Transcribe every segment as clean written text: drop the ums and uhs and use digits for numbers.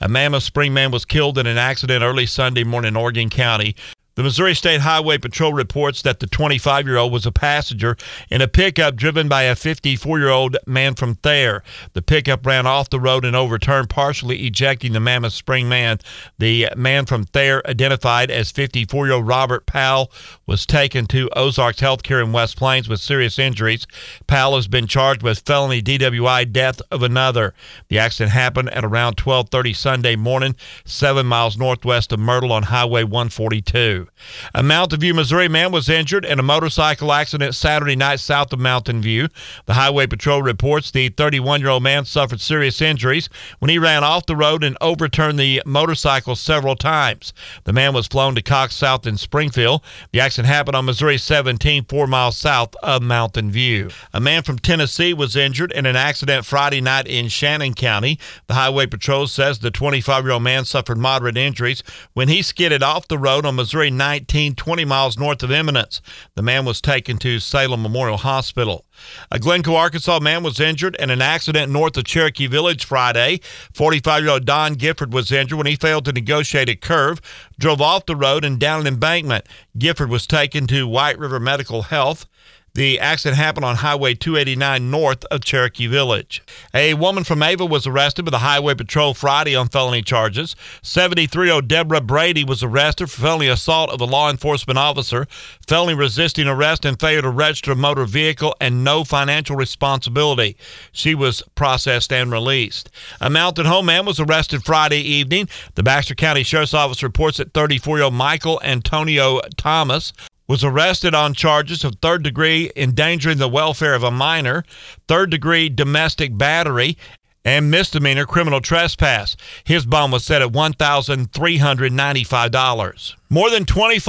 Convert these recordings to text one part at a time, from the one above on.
A Mammoth Spring man was killed in an accident early Sunday morning in Oregon County. The Missouri State Highway Patrol reports that the 25-year-old was a passenger in a pickup driven by a 54-year-old man from Thayer. The pickup ran off the road and overturned, partially ejecting the Mammoth Spring man. The man from Thayer, identified as 54-year-old Robert Powell, was taken to Ozarks Healthcare in West Plains with serious injuries. Powell has been charged with felony DWI, death of another. The accident happened at around 12:30 Sunday morning, 7 miles northwest of Myrtle on Highway 142. A Mountain View, Missouri man was injured in a motorcycle accident Saturday night south of Mountain View. The Highway Patrol reports the 31-year-old man suffered serious injuries when he ran off the road and overturned the motorcycle several times. The man was flown to Cox South in Springfield. The accident happened on Missouri 17, 4 miles south of Mountain View. A man from Tennessee was injured in an accident Friday night in Shannon County. The Highway Patrol says the 25-year-old man suffered moderate injuries when he skidded off the road on Missouri 19, 20 miles north of Eminence. The man was taken to Salem Memorial Hospital. A Glencoe, Arkansas man was injured in an accident north of Cherokee Village Friday. 45-year-old Don Gifford was injured when he failed to negotiate a curve, drove off the road and down an embankment. Gifford was taken to White River Medical Health. The accident happened on Highway 289 north of Cherokee Village. A woman from Ava was arrested by the Highway Patrol Friday on felony charges. 73-year-old Deborah Brady was arrested for felony assault of a law enforcement officer, felony resisting arrest and failure to register a motor vehicle, and no financial responsibility. She was processed and released. A Mountain Home man was arrested Friday evening. The Baxter County Sheriff's Office reports that 34-year-old Michael Antonio Thomas was arrested on charges of third-degree endangering the welfare of a minor, third-degree domestic battery, and misdemeanor criminal trespass. His bond was set at $1,395. More than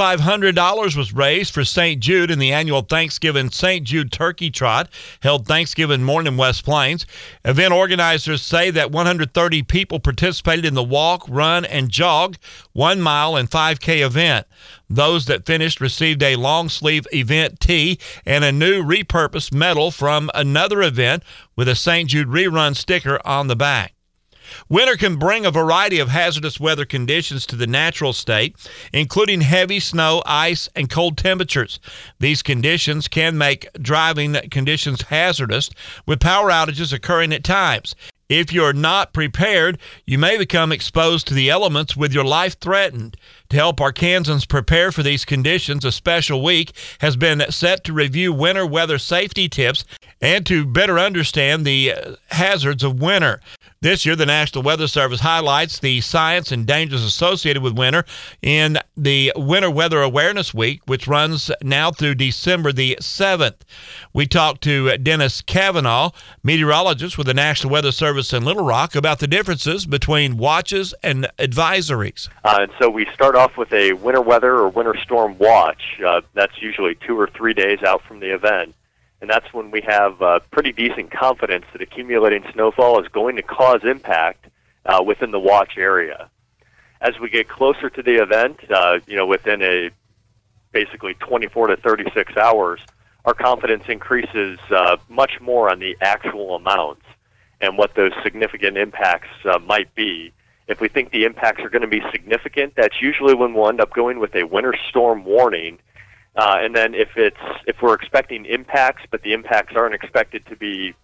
$2,500 was raised for St. Jude in the annual Thanksgiving St. Jude Turkey Trot held Thanksgiving morning in West Plains. Event organizers say that 130 people participated in the walk, run, and jog 1 mile and 5K event. Those that finished received a long-sleeve event tee and a new repurposed medal from another event with a St. Jude rerun sticker on the back. Winter can bring a variety of hazardous weather conditions to the natural state, including heavy snow, ice, and cold temperatures. These conditions can make driving conditions hazardous, with power outages occurring at times. If you're not prepared, you may become exposed to the elements with your life threatened. To help Arkansans prepare for these conditions, a special week has been set to review winter weather safety tips and to better understand the hazards of winter. This year, the National Weather Service highlights the science and dangers associated with winter in the Winter Weather Awareness Week, which runs now through December the 7th. We talked to Dennis Cavanaugh, meteorologist with the National Weather Service in Little Rock, about the differences between watches and advisories. And so we start off with a winter weather or winter storm watch. That's usually 2 or 3 days out from the event. And that's when we have pretty decent confidence that accumulating snowfall is going to cause impact within the watch area. As we get closer to the event, within a basically 24 to 36 hours, our confidence increases much more on the actual amounts and what those significant impacts might be. If we think the impacts are going to be significant, that's usually when we'll end up going with a winter storm warning. And then if we're expecting impacts, but the impacts aren't expected to be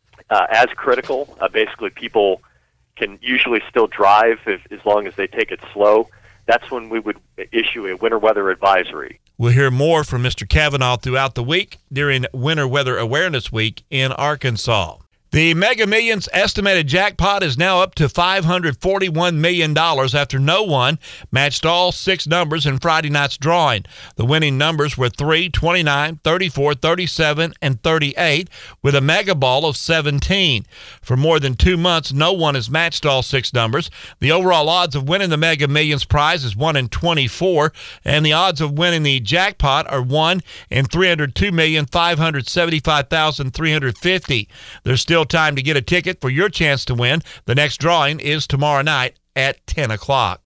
as critical, basically people can usually still drive as long as they take it slow, that's when we would issue a winter weather advisory. We'll hear more from Mr. Cavanaugh throughout the week during Winter Weather Awareness Week in Arkansas. The Mega Millions estimated jackpot is now up to $541 million after no one matched all 6 numbers in Friday night's drawing. The winning numbers were 3, 29, 34, 37, and 38, with a mega ball of 17. For more than 2 months, no one has matched all 6 numbers. The overall odds of winning the Mega Millions prize is 1 in 24, and the odds of winning the jackpot are 1 in 302,575,350. There's still time to get a ticket for your chance to win. The next drawing is tomorrow night at 10 o'clock.